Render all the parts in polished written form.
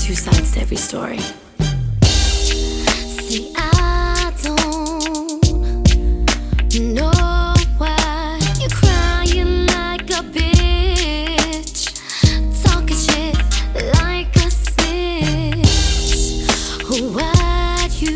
two sides to every story. See, I don't know why you're crying like a bitch, talking shit like a snitch. Why'd you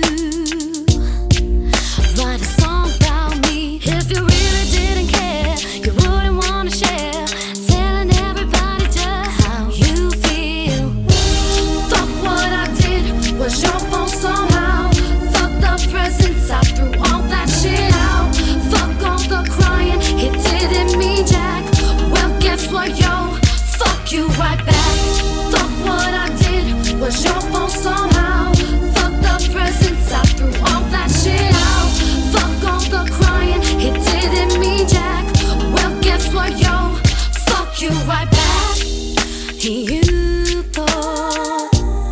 write a song about me? If you really didn't care, you wouldn't wanna share, telling everybody just how you feel. Fuck what I did was your fault somehow. Fuck the presents, I threw all that shit out. Fuck all the crying, it didn't mean jack. Well, guess what, yo? Fuck you right back. Fuck what I did was your fault somehow. Fuck the presents, I threw all that shit out. Fuck all the crying, it didn't mean jack. Well, guess what, yo? Fuck you right back. You thought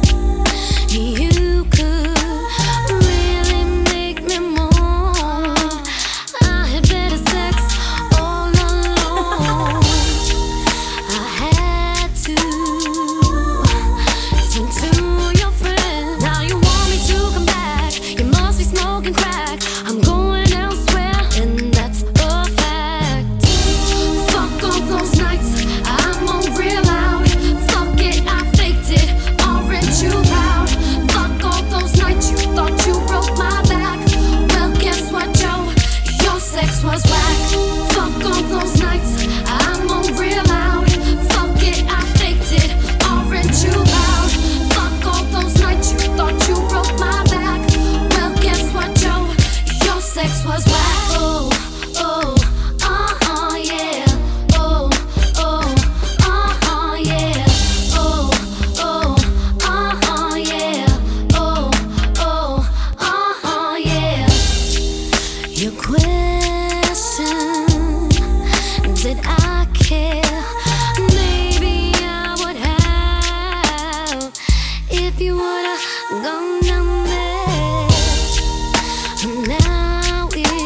you could really make me mourn. I had better sex all alone. I had to turn to your friend. Now you want me to come back. You must be smoking crack. I'm going elsewhere, and that's a fact. Fuck all those nights I'm on real loud. Fuck it, I faked it, aren't you proud? Fuck all those nights you thought you broke my back. Well, guess what, Joe? Your sex was whack. Fuck all those nights I'm on real loud. Fuck it, I faked it, aren't you proud? Fuck all those nights you thought you broke my back. Well, guess what, Joe? Your sex was whack. Oh, oh, yeah. Oh, oh, yeah. Oh, oh, yeah. Oh, oh, yeah. Your question, did I care? Maybe I would have if you would've gone down there. Now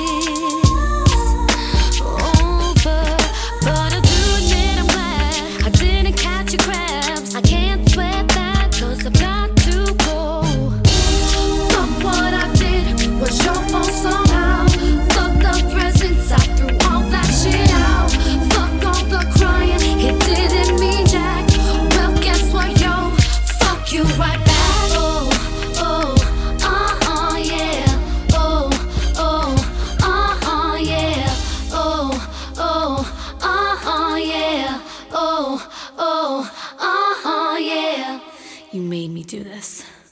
it's over, but I do admit I'm glad I didn't catch your crabs. I can't sweat that, 'cause I've got to go. Fuck what I did was your fault somehow. Fuck the presents, I threw all that shit out. Fuck all the crying, it didn't mean jack. Well, guess what, yo? Fuck you right back. Oh, oh, yeah. Oh, oh, yeah. Oh, oh, yeah. Oh, oh, yeah. You made me do this.